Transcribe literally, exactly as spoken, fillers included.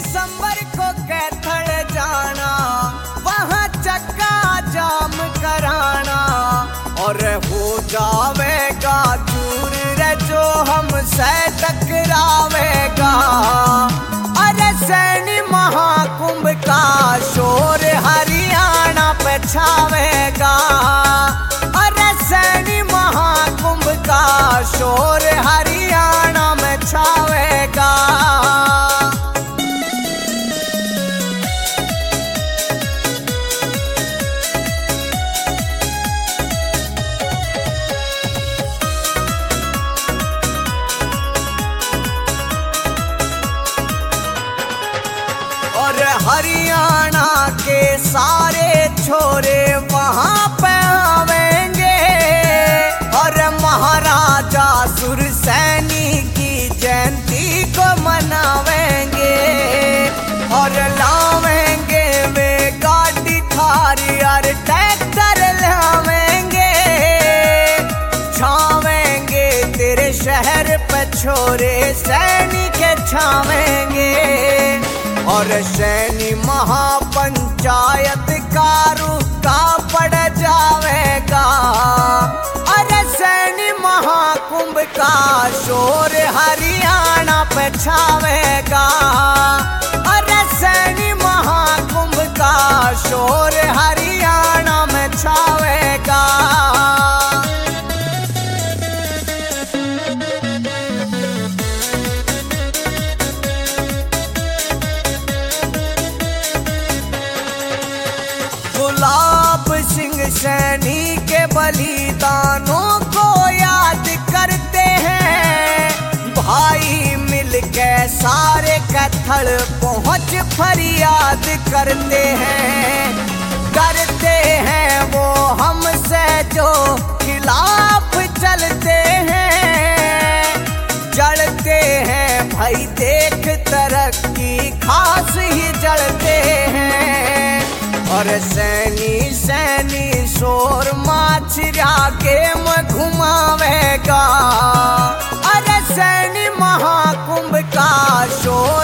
दिसंबर को कैथल जाना, वहाँ चक्का जाम कराना, और हो जावेगा दूर रे जो हमसे टकरावेगा। अरे सैनी महाकुंभ का शोर हरियाणा पे छावेगा। अरे सैनी महाकुंभ का शोर हरियाणा में छावेगा। और हरियाणा के सारे छोरे वहाँ पे आवेंगे, और महाराजा सुरसैनी की जयंती को मनावेंगे, और लावेंगे वे गाड़ी थारी और ट्रैक्टर लावेंगे, छावेंगे तेरे शहर पे छोरे सैनी के छावेंगे। और सैनी महापंचायत का रुका पड़ जावेगा। अरे सैनी महाकुंभ का शोर हरियाणा पे छावेगा। अरे सैनी महाकुंभ का शोर हरियाणा में छावेगा। गुलाब सिंह सैनी के बलिदानों को याद करते हैं, भाई मिलके सारे कैथल पहुँच फरियाद करते हैं। करते हैं वो हमसे जो खिलाफ चलते हैं, जड़ते हैं भाई देख तरक्की खास ही जड़ते हैं। और सैनी सैनी शोर माछरा के में घुमावेगा। अरे सैनी महाकुंभ का शोर